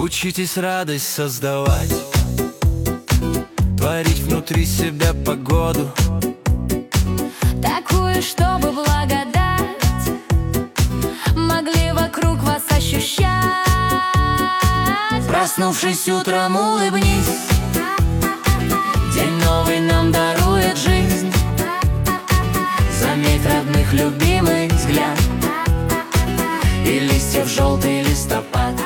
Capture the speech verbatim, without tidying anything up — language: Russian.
Учитесь радость создавать, творить внутри себя погоду такую, чтобы благодать могли вокруг вас ощущать. Проснувшись утром, улыбнись, день новый нам дарует жизнь. Заметь родных, любимый взгляд и листьев желтый листопад.